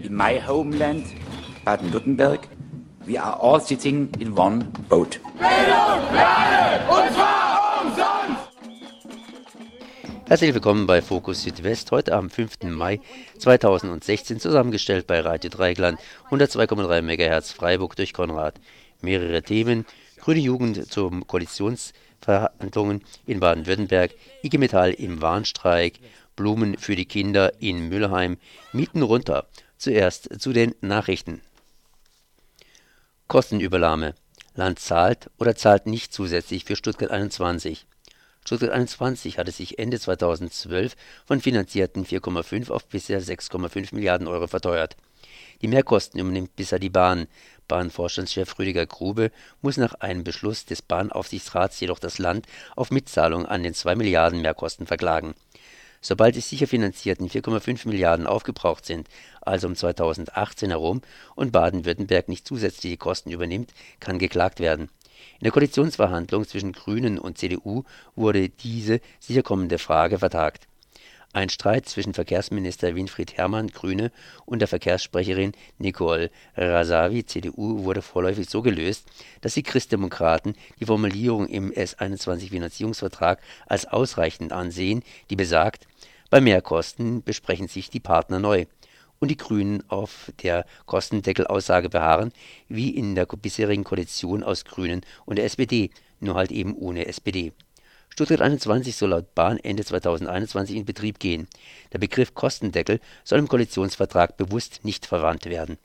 in my homeland, Baden-Württemberg, we are all sitting in one boat. Bildung für alle, und zwar umsonst! Herzlich willkommen bei Fokus Südwest, heute am 5. Mai 2016, zusammengestellt bei Radio Dreieckland, 102,3 MHz Freiburg durch Konrad. Mehrere Themen: Grüne Jugend zum Koalitionsverhandlungen in Baden-Württemberg, IG Metall im Warnstreik, Blumen für die Kinder in Mülheim, Mieten runter. Zuerst zu den Nachrichten. Kostenübernahme. Land zahlt oder zahlt nicht zusätzlich für Stuttgart 21. Stuttgart 21 hatte sich Ende 2012 von finanzierten 4,5 auf bisher 6,5 Milliarden Euro verteuert. Die Mehrkosten übernimmt bisher die Bahn. Bahnvorstandschef Rüdiger Grube muss nach einem Beschluss des Bahnaufsichtsrats jedoch das Land auf Mitzahlung an den 2 Milliarden Mehrkosten verklagen. Sobald die sicher finanzierten 4,5 Milliarden aufgebraucht sind, also um 2018 herum, und Baden-Württemberg nicht zusätzliche Kosten übernimmt, kann geklagt werden. In der Koalitionsverhandlung zwischen Grünen und CDU wurde diese sicher kommende Frage vertagt. Ein Streit zwischen Verkehrsminister Winfried Herrmann, Grüne, und der Verkehrssprecherin Nicole Razavi, CDU, wurde vorläufig so gelöst, dass die Christdemokraten die Formulierung im S21-Finanzierungsvertrag als ausreichend ansehen, die besagt: Bei Mehrkosten besprechen sich die Partner neu. Und die Grünen auf der Kostendeckelsaussage beharren, wie in der bisherigen Koalition aus Grünen und der SPD, nur halt eben ohne SPD. Stuttgart 21 soll laut Bahn Ende 2021 in Betrieb gehen. Der Begriff Kostendeckel soll im Koalitionsvertrag bewusst nicht verwandt werden.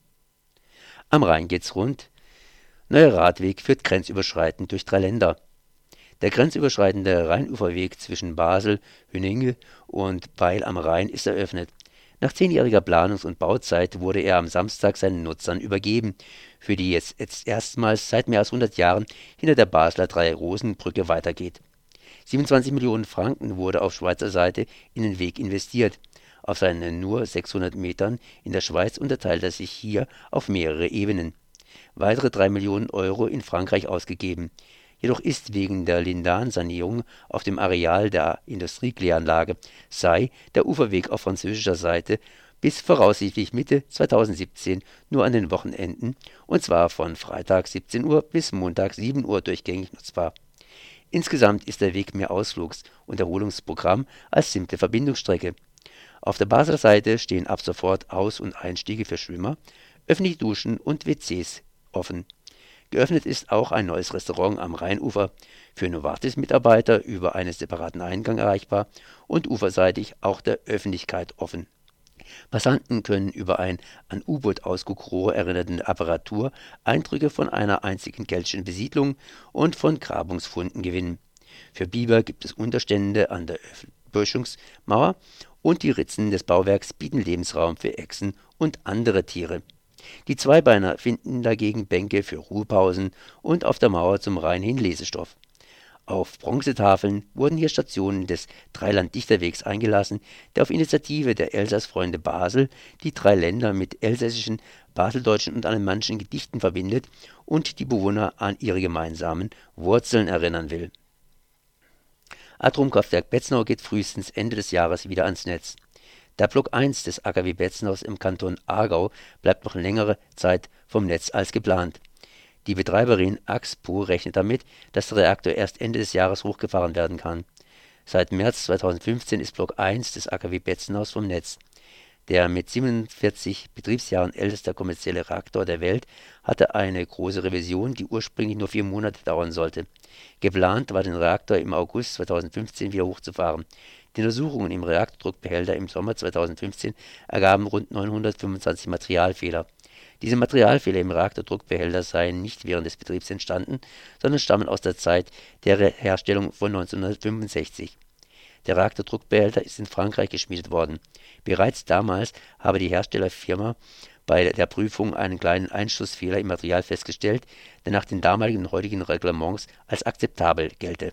Am Rhein geht's rund. Neuer Radweg führt grenzüberschreitend durch 3 Länder. Der grenzüberschreitende Rheinuferweg zwischen Basel, Hüninge und Weil am Rhein ist eröffnet. Nach 10-jähriger Planungs- und Bauzeit wurde er am Samstag seinen Nutzern übergeben, für die jetzt erstmals seit mehr als 100 Jahren hinter der Basler Drei-Rosen-Brücke weitergeht. 27 Millionen Franken wurde auf Schweizer Seite in den Weg investiert. Auf seinen nur 600 Metern in der Schweiz unterteilt er sich hier auf mehrere Ebenen. Weitere 3 Millionen Euro in Frankreich ausgegeben. Jedoch ist wegen der Lindan-Sanierung auf dem Areal der Industriekläranlage Sai der Uferweg auf französischer Seite bis voraussichtlich Mitte 2017 nur an den Wochenenden, und zwar von Freitag 17 Uhr bis Montag 7 Uhr durchgängig nutzbar. Insgesamt ist der Weg mehr Ausflugs- und Erholungsprogramm als simple Verbindungsstrecke. Auf der Basler Seite stehen ab sofort Aus- und Einstiege für Schwimmer, öffentliche Duschen und WCs offen. Geöffnet ist auch ein neues Restaurant am Rheinufer, für Novartis-Mitarbeiter über einen separaten Eingang erreichbar und uferseitig auch der Öffentlichkeit offen. Passanten können über ein an U-Boot-Ausguckrohr erinnernde Apparatur Eindrücke von einer einzigen keltischen Besiedlung und von Grabungsfunden gewinnen. Für Biber gibt es Unterstände an der Böschungsmauer, und die Ritzen des Bauwerks bieten Lebensraum für Echsen und andere Tiere. Die Zweibeiner finden dagegen Bänke für Ruhepausen und auf der Mauer zum Rhein hin Lesestoff. Auf Bronzetafeln wurden hier Stationen des Dreiland-Dichterwegs eingelassen, der auf Initiative der Elsass-Freunde Basel die 3 Länder mit elsässischen, baseldeutschen und alemannischen Gedichten verbindet und die Bewohner an ihre gemeinsamen Wurzeln erinnern will. Atomkraftwerk Betznau geht frühestens Ende des Jahres wieder ans Netz. Der Block 1 des AKW Beznaus im Kanton Aargau bleibt noch längere Zeit vom Netz als geplant. Die Betreiberin Axpo rechnet damit, dass der Reaktor erst Ende des Jahres hochgefahren werden kann. Seit März 2015 ist Block 1 des AKW Beznaus vom Netz. Der mit 47 Betriebsjahren älteste kommerzielle Reaktor der Welt hatte eine große Revision, die ursprünglich nur 4 Monate dauern sollte. Geplant war, den Reaktor im August 2015 wieder hochzufahren. Die Untersuchungen im Reaktordruckbehälter im Sommer 2015 ergaben rund 925 Materialfehler. Diese Materialfehler im Reaktordruckbehälter seien nicht während des Betriebs entstanden, sondern stammen aus der Zeit der Herstellung von 1965. Der Reaktordruckbehälter ist in Frankreich geschmiedet worden. Bereits damals habe die Herstellerfirma bei der Prüfung einen kleinen Einschussfehler im Material festgestellt, der nach den damaligen und heutigen Reglements als akzeptabel gelte.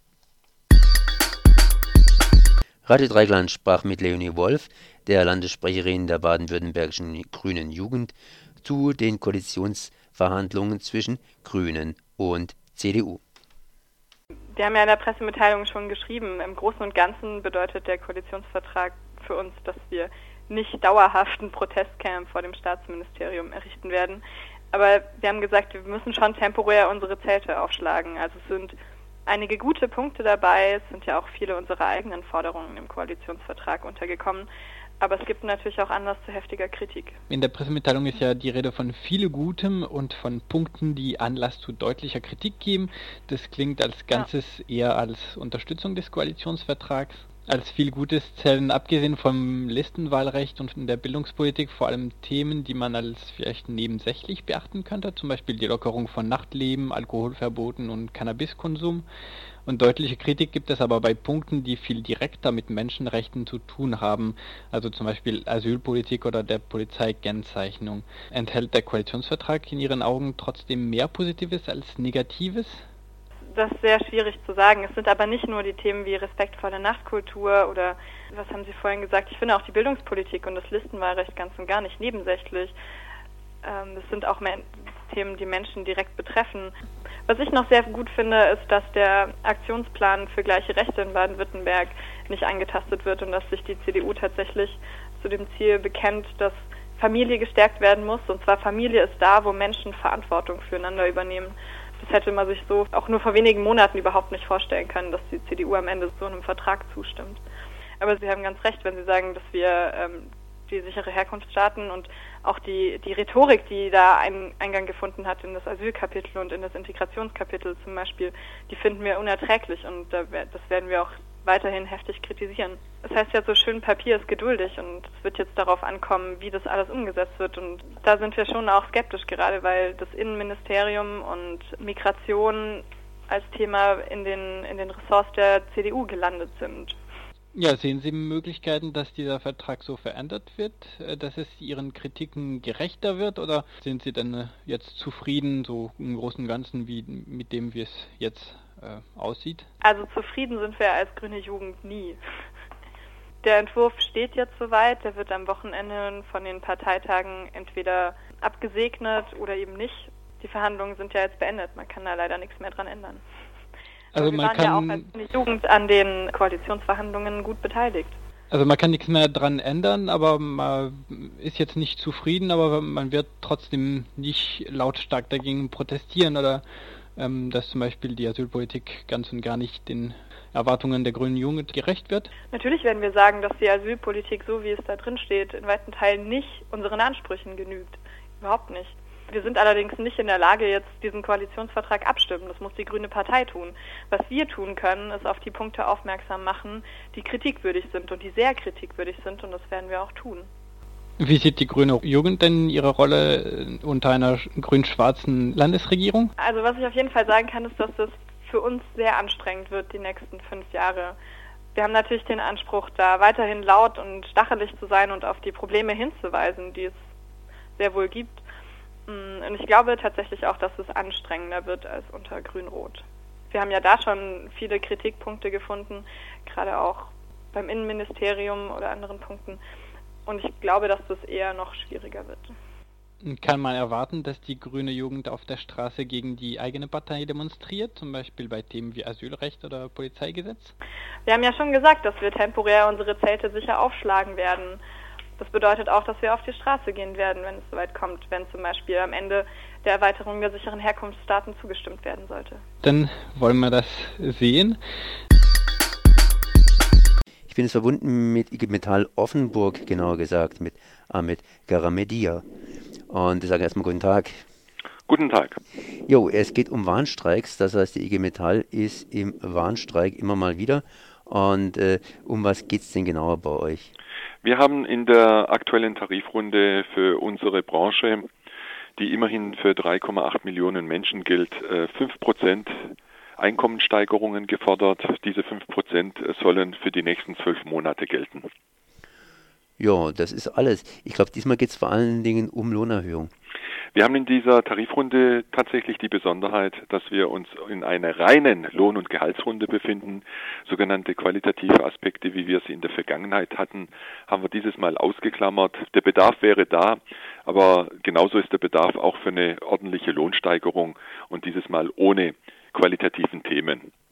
Radio Dreieckland sprach mit Leonie Wolf, der Landessprecherin der baden-württembergischen Grünen Jugend, zu den Koalitionsverhandlungen zwischen Grünen und CDU. Wir haben ja in der Pressemitteilung schon geschrieben, im Großen und Ganzen bedeutet der Koalitionsvertrag für uns, dass wir nicht dauerhaft ein Protestcamp vor dem Staatsministerium errichten werden. Aber wir haben gesagt, wir müssen schon temporär unsere Zelte aufschlagen. Also es sind einige gute Punkte dabei. Es sind ja auch viele unserer eigenen Forderungen im Koalitionsvertrag untergekommen. Aber es gibt natürlich auch Anlass zu heftiger Kritik. In der Pressemitteilung ist ja die Rede von viel Gutem und von Punkten, die Anlass zu deutlicher Kritik geben. Das klingt als Ganzes eher als Unterstützung des Koalitionsvertrags. Als viel Gutes zählen abgesehen vom Listenwahlrecht und der Bildungspolitik vor allem Themen, die man als vielleicht nebensächlich beachten könnte, zum Beispiel die Lockerung von Nachtleben, Alkoholverboten und Cannabiskonsum. Und deutliche Kritik gibt es aber bei Punkten, die viel direkter mit Menschenrechten zu tun haben, also zum Beispiel Asylpolitik oder der Polizeikennzeichnung. Enthält der Koalitionsvertrag in Ihren Augen trotzdem mehr Positives als Negatives? Das ist sehr schwierig zu sagen. Es sind aber nicht nur die Themen wie respektvolle Nachtkultur oder, was haben Sie vorhin gesagt, ich finde auch die Bildungspolitik und das Listenwahlrecht ganz und gar nicht nebensächlich. Das sind auch Themen, die Menschen direkt betreffen. Was ich noch sehr gut finde, ist, dass der Aktionsplan für gleiche Rechte in Baden-Württemberg nicht angetastet wird und dass sich die CDU tatsächlich zu dem Ziel bekennt, dass Familie gestärkt werden muss. Und zwar Familie ist da, wo Menschen Verantwortung füreinander übernehmen. Das hätte man sich so auch nur vor wenigen Monaten überhaupt nicht vorstellen können, dass die CDU am Ende so einem Vertrag zustimmt. Aber Sie haben ganz recht, wenn Sie sagen, dass wir die sichere Herkunftsstaaten und auch die Rhetorik, die da Eingang gefunden hat in das Asylkapitel und in das Integrationskapitel zum Beispiel, die finden wir unerträglich und das werden wir auch weiterhin heftig kritisieren. Das heißt ja so schön, Papier ist geduldig und es wird jetzt darauf ankommen, wie das alles umgesetzt wird und da sind wir schon auch skeptisch, gerade weil das Innenministerium und Migration als Thema in den Ressorts der CDU gelandet sind. Ja, sehen Sie Möglichkeiten, dass dieser Vertrag so verändert wird, dass es Ihren Kritiken gerechter wird oder sind Sie denn jetzt zufrieden, so im Großen und Ganzen, wie mit dem, wie es jetzt aussieht? Also zufrieden sind wir als Grüne Jugend nie. Der Entwurf steht jetzt soweit, der wird am Wochenende von den Parteitagen entweder abgesegnet oder eben nicht. Die Verhandlungen sind ja jetzt beendet, man kann da leider nichts mehr dran ändern. Also wir waren ja auch als Grüne Jugend an den Koalitionsverhandlungen gut beteiligt. Also man kann nichts mehr dran ändern, aber man ist jetzt nicht zufrieden, aber man wird trotzdem nicht lautstark dagegen protestieren oder dass zum Beispiel die Asylpolitik ganz und gar nicht den Erwartungen der Grünen Jugend gerecht wird? Natürlich werden wir sagen, dass die Asylpolitik, so wie es da drin steht, in weiten Teilen nicht unseren Ansprüchen genügt. Überhaupt nicht. Wir sind allerdings nicht in der Lage, jetzt diesen Koalitionsvertrag abstimmen. Das muss die Grüne Partei tun. Was wir tun können, ist auf die Punkte aufmerksam machen, die kritikwürdig sind und die sehr kritikwürdig sind und das werden wir auch tun. Wie sieht die Grüne Jugend denn ihre Rolle unter einer grün-schwarzen Landesregierung? Also was ich auf jeden Fall sagen kann, ist, dass das für uns sehr anstrengend wird, die nächsten 5 Jahre. Wir haben natürlich den Anspruch, da weiterhin laut und stachelig zu sein und auf die Probleme hinzuweisen, die es sehr wohl gibt. Und ich glaube tatsächlich auch, dass es anstrengender wird als unter Grün-Rot. Wir haben ja da schon viele Kritikpunkte gefunden, gerade auch beim Innenministerium oder anderen Punkten. Und ich glaube, dass das eher noch schwieriger wird. Kann man erwarten, dass die Grüne Jugend auf der Straße gegen die eigene Partei demonstriert, zum Beispiel bei Themen wie Asylrecht oder Polizeigesetz? Wir haben ja schon gesagt, dass wir temporär unsere Zelte sicher aufschlagen werden. Das bedeutet auch, dass wir auf die Straße gehen werden, wenn es soweit kommt, wenn zum Beispiel am Ende der Erweiterung der sicheren Herkunftsstaaten zugestimmt werden sollte. Dann wollen wir das sehen. Ich bin jetzt verbunden mit IG Metall Offenburg, genauer gesagt, mit Ahmed Garamedia. Und ich sage erstmal guten Tag. Guten Tag. Jo, es geht um Warnstreiks, das heißt, die IG Metall ist im Warnstreik immer mal wieder. Und um was geht es denn genauer bei euch? Wir haben in der aktuellen Tarifrunde für unsere Branche, die immerhin für 3,8 Millionen Menschen gilt, 5% Einkommenssteigerungen gefordert. Diese 5% sollen für die nächsten 12 Monate gelten. Ja, das ist alles. Ich glaube, diesmal geht es vor allen Dingen um Lohnerhöhung. Wir haben in dieser Tarifrunde tatsächlich die Besonderheit, dass wir uns in einer reinen Lohn- und Gehaltsrunde befinden. Sogenannte qualitative Aspekte, wie wir sie in der Vergangenheit hatten, haben wir dieses Mal ausgeklammert. Der Bedarf wäre da, aber genauso ist der Bedarf auch für eine ordentliche Lohnsteigerung und dieses Mal ohne qualitativen Themen.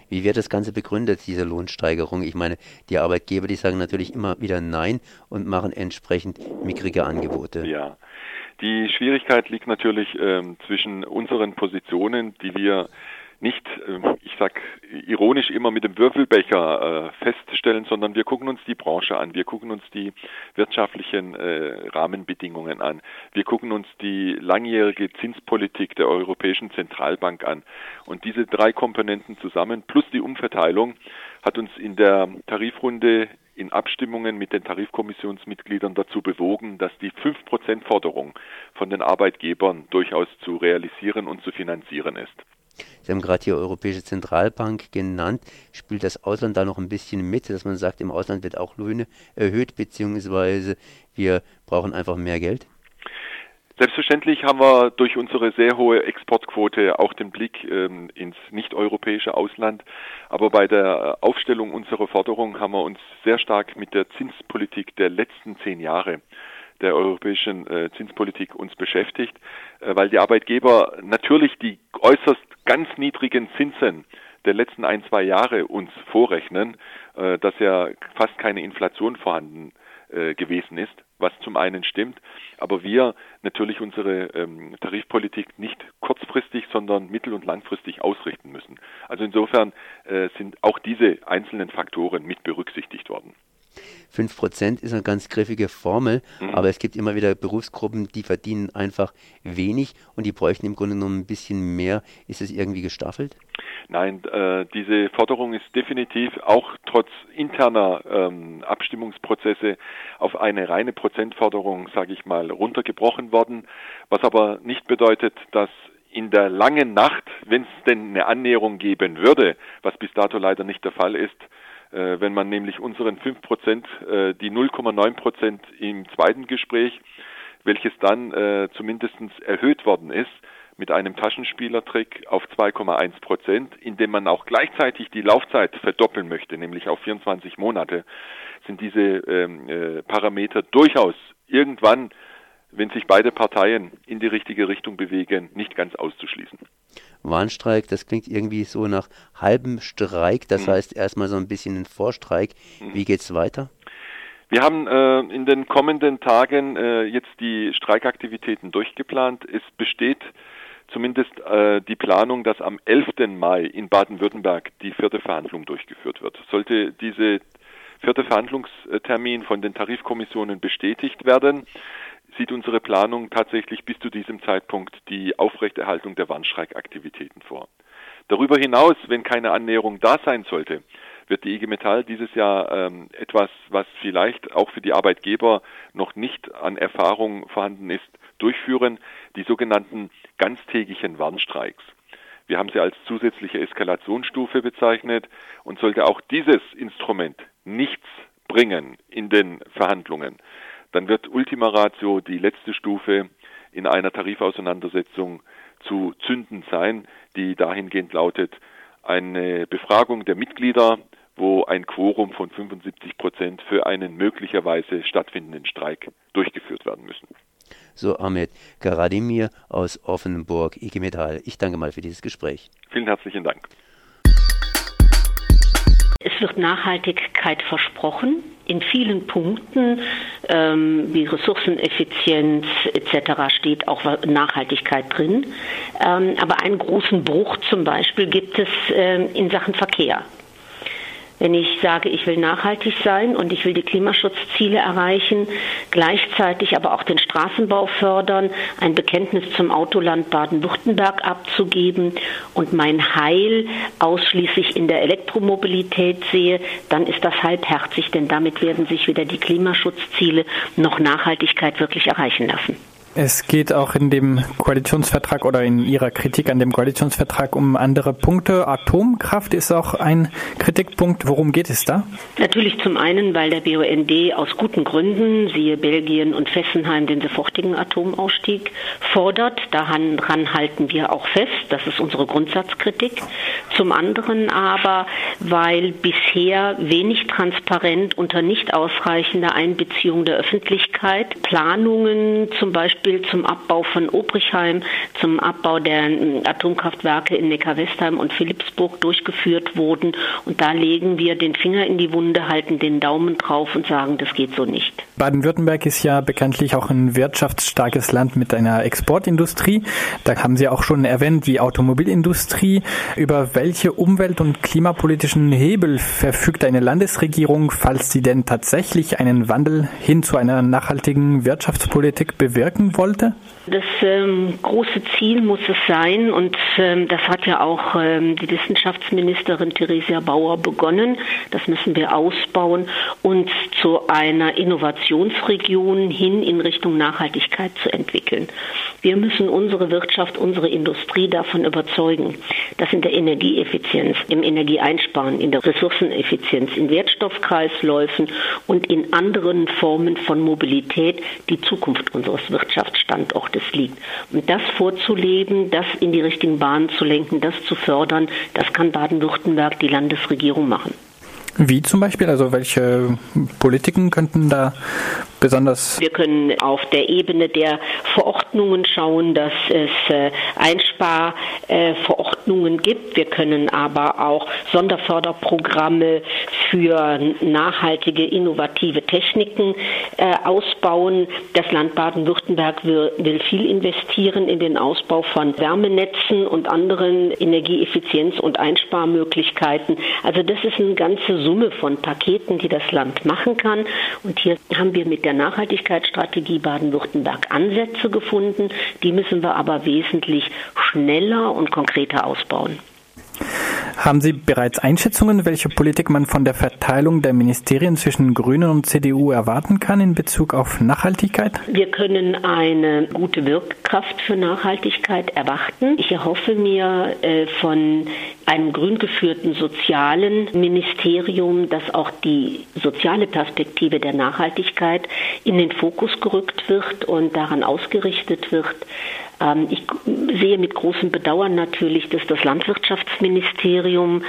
Wie wird das Ganze begründet, diese Lohnsteigerung? Ich meine, die Arbeitgeber, die sagen natürlich immer wieder Nein und machen entsprechend mickrige Angebote. Ja, die Schwierigkeit liegt natürlich zwischen unseren Positionen, die wir nicht, ich sag ironisch immer mit dem Würfelbecher feststellen, sondern wir gucken uns die Branche an, wir gucken uns die wirtschaftlichen Rahmenbedingungen an, wir gucken uns die langjährige Zinspolitik der Europäischen Zentralbank an. Und diese drei Komponenten zusammen plus die Umverteilung hat uns in der Tarifrunde in Abstimmungen mit den Tarifkommissionsmitgliedern dazu bewogen, dass die 5%-Forderung von den Arbeitgebern durchaus zu realisieren und zu finanzieren ist. Sie haben gerade die Europäische Zentralbank genannt. Spielt das Ausland da noch ein bisschen mit, dass man sagt, im Ausland wird auch Löhne erhöht, beziehungsweise wir brauchen einfach mehr Geld? Selbstverständlich haben wir durch unsere sehr hohe Exportquote auch den Blick ins nicht-europäische Ausland. Aber bei der Aufstellung unserer Forderung haben wir uns sehr stark mit der Zinspolitik der letzten 10 Jahre der europäischen Zinspolitik uns beschäftigt, weil die Arbeitgeber natürlich die äußerst ganz niedrigen Zinsen der letzten 1-2 Jahre uns vorrechnen, dass ja fast keine Inflation vorhanden gewesen ist, was zum einen stimmt, aber wir natürlich unsere Tarifpolitik nicht kurzfristig, sondern mittel- und langfristig ausrichten müssen. Also insofern sind auch diese einzelnen Faktoren mit berücksichtigt worden. 5% ist eine ganz griffige Formel, aber es gibt immer wieder Berufsgruppen, die verdienen einfach wenig und die bräuchten im Grunde genommen ein bisschen mehr. Ist es irgendwie gestaffelt? Nein, diese Forderung ist definitiv auch trotz interner Abstimmungsprozesse auf eine reine Prozentforderung, sage ich mal, runtergebrochen worden, was aber nicht bedeutet, dass in der langen Nacht, wenn es denn eine Annäherung geben würde, was bis dato leider nicht der Fall ist, wenn man nämlich unseren 5%, die 0,9% im zweiten Gespräch, welches dann zumindest erhöht worden ist, mit einem Taschenspielertrick auf 2,1%, indem man auch gleichzeitig die Laufzeit verdoppeln möchte, nämlich auf 24 Monate, sind diese Parameter durchaus irgendwann, wenn sich beide Parteien in die richtige Richtung bewegen, nicht ganz auszuschließen. Warnstreik, das klingt irgendwie so nach halbem Streik, das heißt erstmal so ein bisschen ein Vorstreik. Wie geht's weiter? Wir haben in den kommenden Tagen jetzt die Streikaktivitäten durchgeplant. Es besteht zumindest die Planung, dass am 11. Mai in Baden-Württemberg die 4. Verhandlung durchgeführt wird. Sollte diese 4. Verhandlungstermin von den Tarifkommissionen bestätigt werden, sieht unsere Planung tatsächlich bis zu diesem Zeitpunkt die Aufrechterhaltung der Warnstreikaktivitäten vor. Darüber hinaus, wenn keine Annäherung da sein sollte, wird die IG Metall dieses Jahr etwas, was vielleicht auch für die Arbeitgeber noch nicht an Erfahrung vorhanden ist, durchführen, die sogenannten ganztägigen Warnstreiks. Wir haben sie als zusätzliche Eskalationsstufe bezeichnet und sollte auch dieses Instrument nichts bringen in den Verhandlungen, dann wird Ultima Ratio die letzte Stufe in einer Tarifauseinandersetzung zu zünden sein, die dahingehend lautet, eine Befragung der Mitglieder, wo ein Quorum von 75% für einen möglicherweise stattfindenden Streik durchgeführt werden müssen. So, Ahmet Karademir aus Offenburg, IG Metall. Ich danke mal für dieses Gespräch. Vielen herzlichen Dank. Es wird Nachhaltigkeit versprochen, in vielen Punkten, wie Ressourceneffizienz etc. steht auch Nachhaltigkeit drin. Aber einen großen Bruch zum Beispiel gibt es in Sachen Verkehr. Wenn ich sage, ich will nachhaltig sein und ich will die Klimaschutzziele erreichen, gleichzeitig aber auch den Straßenbau fördern, ein Bekenntnis zum Autoland Baden-Württemberg abzugeben und mein Heil ausschließlich in der Elektromobilität sehe, dann ist das halbherzig, denn damit werden sich weder die Klimaschutzziele noch Nachhaltigkeit wirklich erreichen lassen. Es geht auch in dem Koalitionsvertrag oder in Ihrer Kritik an dem Koalitionsvertrag um andere Punkte. Atomkraft ist auch ein Kritikpunkt. Worum geht es da? Natürlich zum einen, weil der BUND aus guten Gründen, siehe Belgien und Fessenheim, den sofortigen Atomausstieg fordert. Daran halten wir auch fest. Das ist unsere Grundsatzkritik. Zum anderen aber, weil bisher wenig transparent unter nicht ausreichender Einbeziehung der Öffentlichkeit Planungen zum Beispiel Beispiel zum Abbau von Obrichheim, zum Abbau der Atomkraftwerke in Neckar-Westheim und Philipsburg durchgeführt wurden. Und da legen wir den Finger in die Wunde, halten den Daumen drauf und sagen, das geht so nicht. Baden-Württemberg ist ja bekanntlich auch ein wirtschaftsstarkes Land mit einer Exportindustrie. Da haben Sie auch schon erwähnt, die Automobilindustrie. Über welche umwelt- und klimapolitischen Hebel verfügt eine Landesregierung, falls sie denn tatsächlich einen Wandel hin zu einer nachhaltigen Wirtschaftspolitik bewirken wollte? Das große Ziel muss es sein, und das hat ja auch die Wissenschaftsministerin Theresia Bauer begonnen. Das müssen wir ausbauen, uns zu einer Innovationsregion hin in Richtung Nachhaltigkeit zu entwickeln. Wir müssen unsere Wirtschaft, unsere Industrie davon überzeugen, dass in der Energieeffizienz, im Energieeinsparen, in der Ressourceneffizienz, in Wertstoffkreisläufen und in anderen Formen von Mobilität die Zukunft unseres Wirtschaftsstandortes liegt. Und das vorzuleben, das in die richtigen Bahnen zu lenken, das zu fördern, das kann Baden-Württemberg, die Landesregierung, machen. Wie zum Beispiel? Also welche Politiken könnten da besonders... Wir können auf der Ebene der Verordnungen schauen, dass es Einsparverordnungen gibt. Wir können aber auch Sonderförderprogramme für nachhaltige, innovative Techniken ausbauen. Das Land Baden-Württemberg will viel investieren in den Ausbau von Wärmenetzen und anderen Energieeffizienz- und Einsparmöglichkeiten. Also das ist eine ganze Summe von Paketen, die das Land machen kann. Und hier haben wir mit der Nachhaltigkeitsstrategie Baden-Württemberg Ansätze gefunden. Die müssen wir aber wesentlich schneller und konkreter ausbauen. Haben Sie bereits Einschätzungen, welche Politik man von der Verteilung der Ministerien zwischen Grünen und CDU erwarten kann in Bezug auf Nachhaltigkeit? Wir können eine gute Wirkkraft für Nachhaltigkeit erwarten. Ich erhoffe mir von einem grün geführten sozialen Ministerium, dass auch die soziale Perspektive der Nachhaltigkeit in den Fokus gerückt wird und daran ausgerichtet wird. Ich sehe mit großem Bedauern natürlich, dass das Landwirtschaftsministerium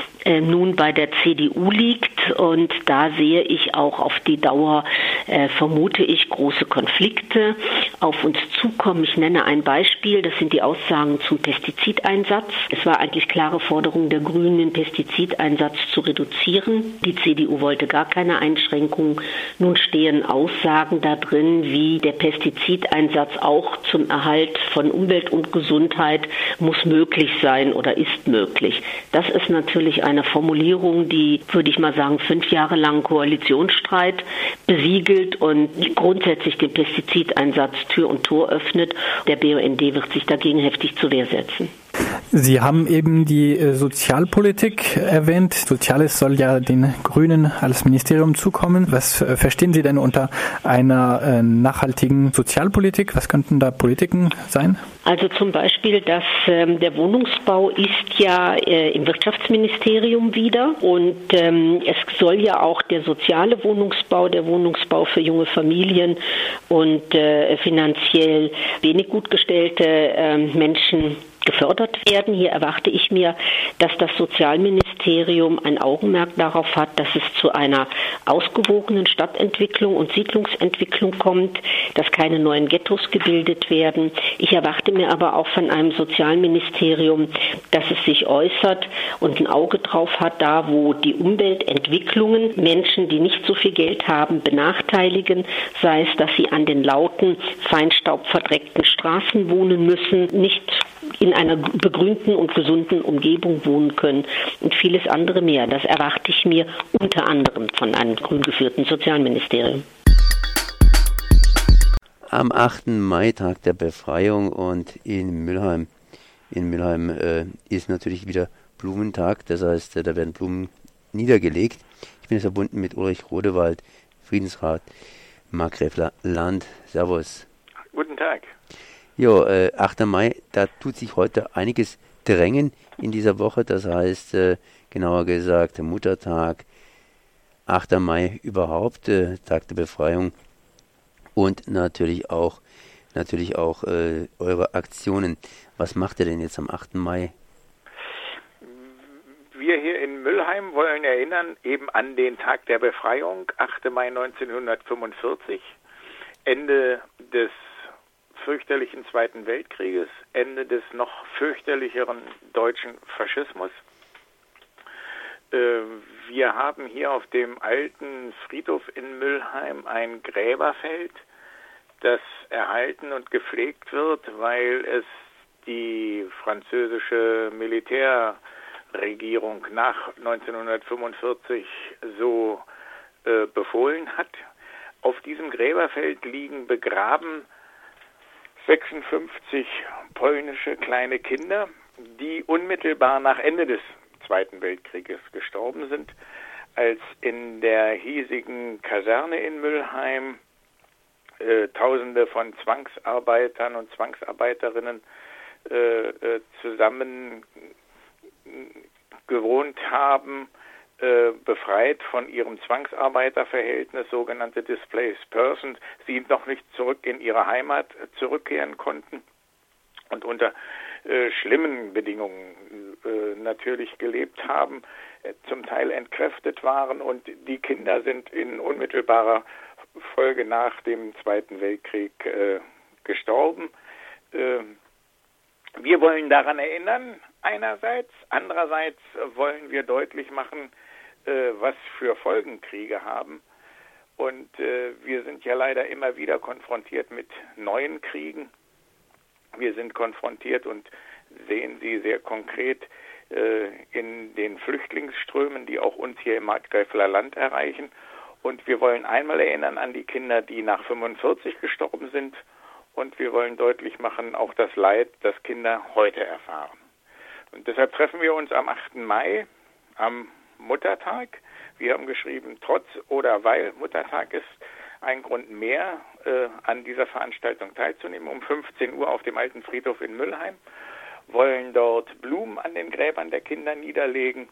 nun bei der CDU liegt, und da sehe ich auch auf die Dauer, vermute ich, große Konflikte auf uns zukommen. Ich nenne ein Beispiel, das sind die Aussagen zum Pestizideinsatz. Es war eigentlich klare Forderung der Grünen, den Pestizideinsatz zu reduzieren. Die CDU wollte gar keine Einschränkungen. Nun stehen Aussagen da drin, wie der Pestizideinsatz auch zum Erhalt von Umwelt und Gesundheit muss möglich sein oder ist möglich. Das ist natürlich eine Formulierung, die, würde ich mal sagen, 5 Jahre lang Koalitionsstreit besiegelt und grundsätzlich den Pestizideinsatz Tür und Tor öffnet. Der BUND wird sich dagegen heftig zur Wehr setzen. Sie haben eben die Sozialpolitik erwähnt. Soziales soll ja den Grünen als Ministerium zukommen. Was verstehen Sie denn unter einer nachhaltigen Sozialpolitik? Was könnten da Politiken sein? Also zum Beispiel, dass der Wohnungsbau ist ja im Wirtschaftsministerium wieder, und es soll ja auch der soziale Wohnungsbau, der Wohnungsbau für junge Familien und finanziell wenig gut gestellte Menschen gefördert werden. Hier erwarte ich mir, dass das Sozialministerium ein Augenmerk darauf hat, dass es zu einer ausgewogenen Stadtentwicklung und Siedlungsentwicklung kommt, dass keine neuen Ghettos gebildet werden. Ich erwarte mir aber auch von einem Sozialministerium, dass es sich äußert und ein Auge drauf hat, da wo die Umweltentwicklungen Menschen, die nicht so viel Geld haben, benachteiligen, sei es, dass sie an den lauten, feinstaubverdreckten Straßen wohnen müssen, nicht in einer begrünten und gesunden Umgebung wohnen können und vieles andere mehr. Das erwarte ich mir unter anderem von einem grün geführten Sozialministerium. Am 8. Mai, Tag der Befreiung, und in Mülheim ist natürlich wieder Blumentag, das heißt, da werden Blumen niedergelegt. Ich bin jetzt verbunden mit Ulrich Rodewald, Friedensrat Markgräfler Land. Servus. Guten Tag. Jo, 8. Mai, da tut sich heute einiges drängen in dieser Woche, das heißt, genauer gesagt, Muttertag, 8. Mai überhaupt, Tag der Befreiung, und natürlich auch eure Aktionen. Was macht ihr denn jetzt am 8. Mai? Wir hier in Mülheim wollen erinnern eben an den Tag der Befreiung, 8. Mai 1945, Ende des fürchterlichen Zweiten Weltkrieges, Ende des noch fürchterlicheren deutschen Faschismus. Wir haben hier auf dem alten Friedhof in Mülheim ein Gräberfeld, das erhalten und gepflegt wird, weil es die französische Militärregierung nach 1945 so befohlen hat. Auf diesem Gräberfeld liegen begraben 56 polnische kleine Kinder, die unmittelbar nach Ende des Zweiten Weltkrieges gestorben sind, als in der hiesigen Kaserne in Mülheim Tausende von Zwangsarbeitern und Zwangsarbeiterinnen zusammen gewohnt haben, befreit von ihrem Zwangsarbeiterverhältnis, sogenannte Displaced Persons, sie noch nicht zurück in ihre Heimat zurückkehren konnten und unter schlimmen Bedingungen natürlich gelebt haben, zum Teil entkräftet waren, und die Kinder sind in unmittelbarer Folge nach dem Zweiten Weltkrieg gestorben. Wir wollen daran erinnern, einerseits. Andererseits wollen wir deutlich machen, was für Folgen Kriege haben. Und wir sind ja leider immer wieder konfrontiert mit neuen Kriegen. Wir sind konfrontiert und sehen sie sehr konkret in den Flüchtlingsströmen, die auch uns hier im Markgräfler Land erreichen. Und wir wollen einmal erinnern an die Kinder, die nach 1945 gestorben sind. Und wir wollen deutlich machen, auch das Leid, das Kinder heute erfahren. Und deshalb treffen wir uns am 8. Mai, am Muttertag. Wir haben geschrieben, trotz oder weil Muttertag ist, ein Grund mehr, an dieser Veranstaltung teilzunehmen. Um 15 Uhr auf dem alten Friedhof in Mülheim, wollen dort Blumen an den Gräbern der Kinder niederlegen,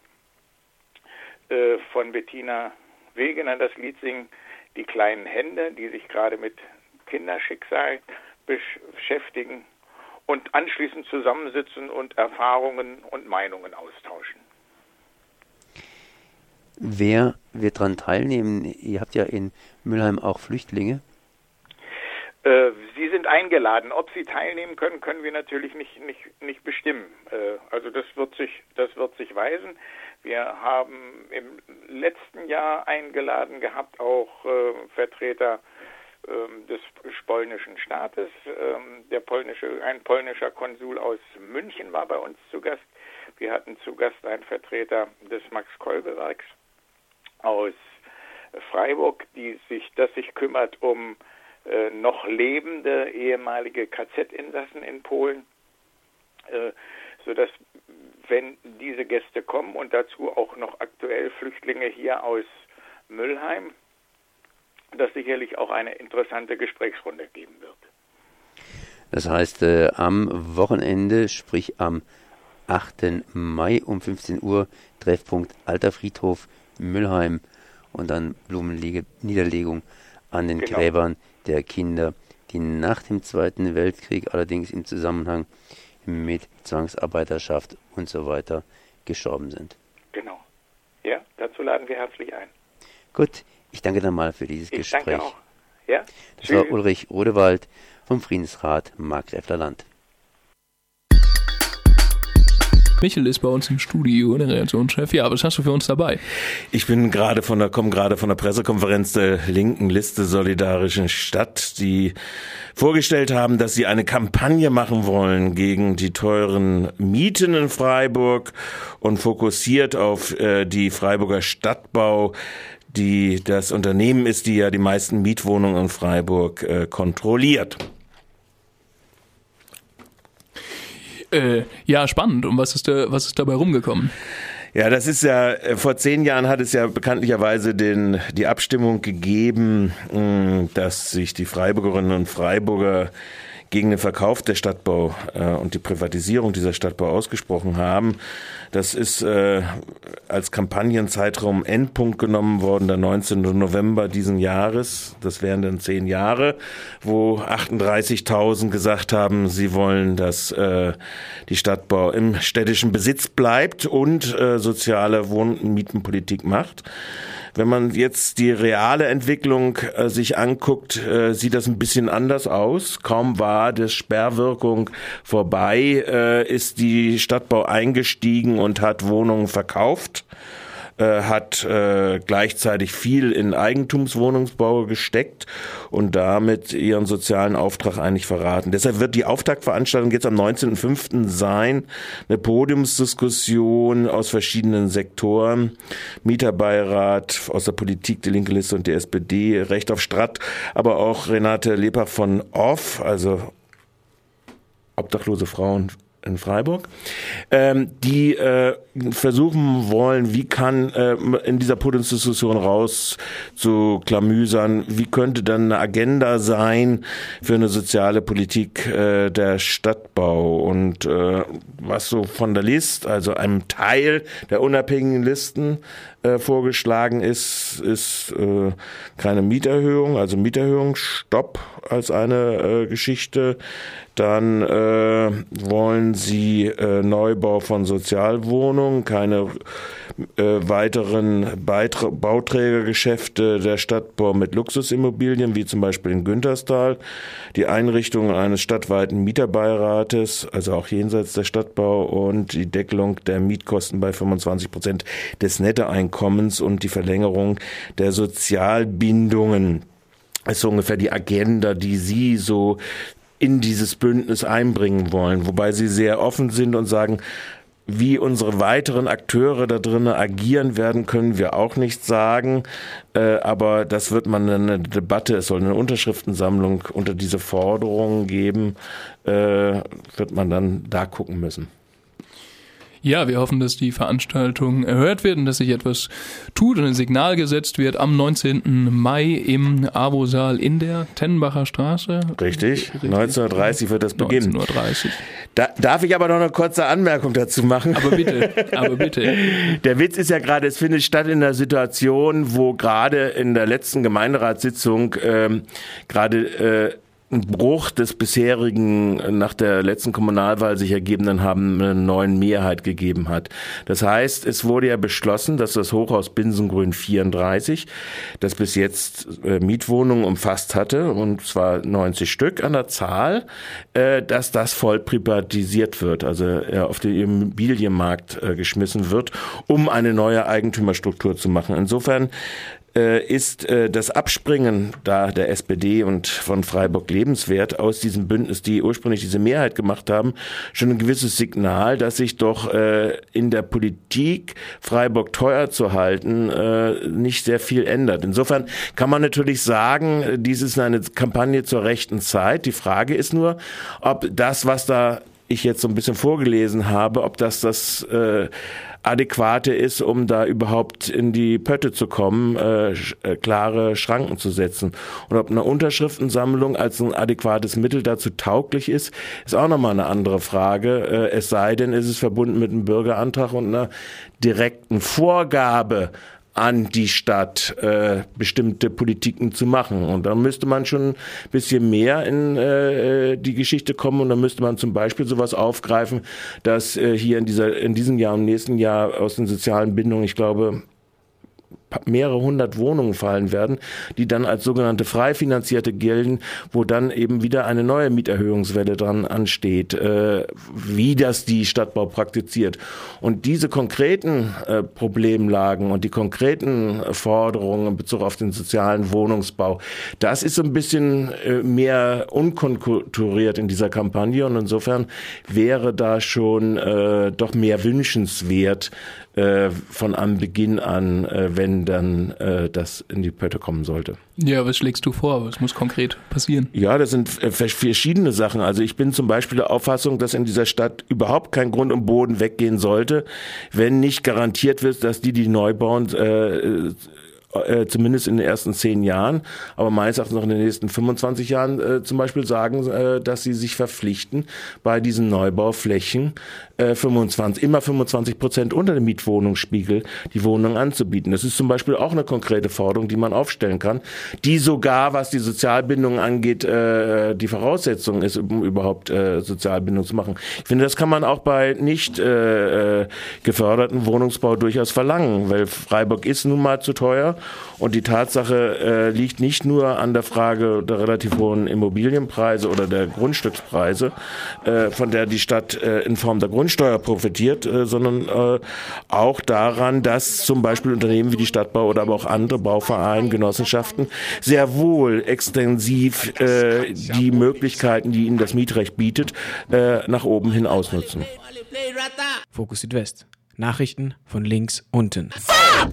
von Bettina Wegener das Lied singen, die kleinen Hände, die sich gerade mit Kinderschicksal beschäftigen, und anschließend zusammensitzen und Erfahrungen und Meinungen austauschen. Wer wird daran teilnehmen? Ihr habt ja in Mülheim auch Flüchtlinge. Sie sind eingeladen. Ob sie teilnehmen können, können wir natürlich nicht bestimmen. Also das wird sich weisen. Wir haben im letzten Jahr eingeladen gehabt auch Vertreter des polnischen Staates. Ein polnischer Konsul aus München war bei uns zu Gast. Wir hatten zu Gast einen Vertreter des Max-Kolbe-Werks aus Freiburg, das sich kümmert um noch lebende ehemalige KZ-Insassen in Polen, sodass, wenn diese Gäste kommen und dazu auch noch aktuell Flüchtlinge hier aus Mülheim, das sicherlich auch eine interessante Gesprächsrunde geben wird. Das heißt, am Wochenende, sprich am 8. Mai um 15 Uhr, Treffpunkt Alter Friedhof Mülheim und dann Blumenniederlegung an den Gräbern der Kinder, die nach dem Zweiten Weltkrieg, allerdings im Zusammenhang mit Zwangsarbeiterschaft und so weiter, gestorben sind. Genau. Ja, dazu laden wir herzlich ein. Gut, ich danke dann mal für dieses Gespräch. Danke auch. Ja, das war Ulrich Rodewald vom Friedensrat Markgräfler Land. Michel ist bei uns im Studio, der Redaktionschef. Ja, was hast du für uns dabei? Ich komme gerade von der Pressekonferenz der linken Liste Solidarischen Stadt, die vorgestellt haben, dass sie eine Kampagne machen wollen gegen die teuren Mieten in Freiburg und fokussiert auf die Freiburger Stadtbau, die das Unternehmen ist, die ja die meisten Mietwohnungen in Freiburg kontrolliert. Ja, spannend. Und was ist dabei rumgekommen? Ja, das ist ja, vor 10 Jahren hat es ja bekanntlicherweise die Abstimmung gegeben, dass sich die Freiburgerinnen und Freiburger gegen den Verkauf der Stadtbau und die Privatisierung dieser Stadtbau ausgesprochen haben. Das ist als Kampagnenzeitraum Endpunkt genommen worden, der 19. November diesen Jahres. Das wären dann 10 Jahre, wo 38.000 gesagt haben, sie wollen, dass die Stadtbau im städtischen Besitz bleibt und soziale Wohn- und Mietenpolitik macht. Wenn man jetzt die reale Entwicklung sich anguckt, sieht das ein bisschen anders aus. Kaum war die Sperrwirkung vorbei, ist die Stadtbau eingestiegen und hat Wohnungen verkauft. Hat gleichzeitig viel in Eigentumswohnungsbau gesteckt und damit ihren sozialen Auftrag eigentlich verraten. Deshalb wird die Auftaktveranstaltung jetzt am 19.05. sein, eine Podiumsdiskussion aus verschiedenen Sektoren, Mieterbeirat aus der Politik, die Linke Liste und die SPD, Recht auf Stratt, aber auch Renate Lepach von OFF, also obdachlose Frauen in Freiburg, die versuchen wollen, wie kann in dieser Podiumsdiskussion raus zu klamüsern, wie könnte dann eine Agenda sein für eine soziale Politik der Stadtbau und was so von der List, also einem Teil der unabhängigen Listen vorgeschlagen ist keine Mieterhöhung, also Mieterhöhungsstopp als eine Geschichte. Dann wollen sie Neubau von Sozialwohnungen, keine weiteren Bauträgergeschäfte der Stadtbau mit Luxusimmobilien, wie zum Beispiel in Günterstal, die Einrichtung eines stadtweiten Mieterbeirates, also auch jenseits der Stadtbau, und die Deckelung der Mietkosten bei 25% des Nettoeinkommens und die Verlängerung der Sozialbindungen. Das ist so ungefähr die Agenda, die sie so in dieses Bündnis einbringen wollen, wobei sie sehr offen sind und sagen, wie unsere weiteren Akteure da drin agieren werden, können wir auch nicht sagen, aber das wird man in eine Debatte, es soll eine Unterschriftensammlung unter diese Forderungen geben, wird man dann da gucken müssen. Ja, wir hoffen, dass die Veranstaltung erhört wird und dass sich etwas tut und ein Signal gesetzt wird am 19. Mai im AWO-Saal in der Tennenbacher Straße. Richtig, 19.30 wird das beginnen. 19.30 Darf ich aber noch eine kurze Anmerkung dazu machen? Aber bitte. Der Witz ist ja gerade, es findet statt in der Situation, wo gerade in der letzten Gemeinderatssitzung ein Bruch des bisherigen, nach der letzten Kommunalwahl sich ergebenden haben, eine neuen Mehrheit gegeben hat. Das heißt, es wurde ja beschlossen, dass das Hochhaus Binsengrün 34, das bis jetzt Mietwohnungen umfasst hatte, und zwar 90 Stück an der Zahl, dass das voll privatisiert wird, also auf den Immobilienmarkt geschmissen wird, um eine neue Eigentümerstruktur zu machen. Insofern ist das Abspringen da der SPD und von Freiburg lebenswert aus diesem Bündnis, die ursprünglich diese Mehrheit gemacht haben, schon ein gewisses Signal, dass sich doch in der Politik, Freiburg teuer zu halten, nicht sehr viel ändert. Insofern kann man natürlich sagen, dies ist eine Kampagne zur rechten Zeit. Die Frage ist nur, ob das, was da ich jetzt so ein bisschen vorgelesen habe, ob das Adäquate ist, um da überhaupt in die Pötte zu kommen, klare Schranken zu setzen. Und ob eine Unterschriftensammlung als ein adäquates Mittel dazu tauglich ist auch nochmal eine andere Frage. Es sei denn, es ist verbunden mit einem Bürgerantrag und einer direkten Vorgabe an die Stadt, bestimmte Politiken zu machen. Und da müsste man schon ein bisschen mehr in die Geschichte kommen, und da müsste man zum Beispiel sowas aufgreifen, dass hier in diesem Jahr und im nächsten Jahr aus den sozialen Bindungen, ich glaube, mehrere hundert Wohnungen fallen werden, die dann als sogenannte frei finanzierte gelten, wo dann eben wieder eine neue Mieterhöhungswelle dran ansteht, wie das die Stadtbau praktiziert. Und diese konkreten Problemlagen und die konkreten Forderungen in Bezug auf den sozialen Wohnungsbau, das ist so ein bisschen mehr unkonturiert in dieser Kampagne, und insofern wäre da schon doch mehr wünschenswert von am Beginn an, wenn dann das in die Pötte kommen sollte. Ja, was schlägst du vor? Was muss konkret passieren? Ja, das sind verschiedene Sachen. Also ich bin zum Beispiel der Auffassung, dass in dieser Stadt überhaupt kein Grund und Boden weggehen sollte, wenn nicht garantiert wird, dass die neu bauen, zumindest in den ersten 10 Jahren, aber meines Erachtens noch in den nächsten 25 Jahren zum Beispiel sagen, dass sie sich verpflichten, bei diesen Neubauflächen 25% unter dem Mietwohnungsspiegel die Wohnung anzubieten. Das ist zum Beispiel auch eine konkrete Forderung, die man aufstellen kann, die sogar, was die Sozialbindung angeht, die Voraussetzung ist, um überhaupt Sozialbindung zu machen. Ich finde, das kann man auch bei nicht geförderten Wohnungsbau durchaus verlangen, weil Freiburg ist nun mal zu teuer. Und die Tatsache liegt nicht nur an der Frage der relativ hohen Immobilienpreise oder der Grundstückspreise, von der die Stadt in Form der Grundsteuer profitiert, sondern auch daran, dass zum Beispiel Unternehmen wie die Stadtbau oder aber auch andere Bauvereine, Genossenschaften sehr wohl extensiv die Möglichkeiten, die ihnen das Mietrecht bietet, nach oben hin ausnutzen. Fokus Südwest. Nachrichten von links unten.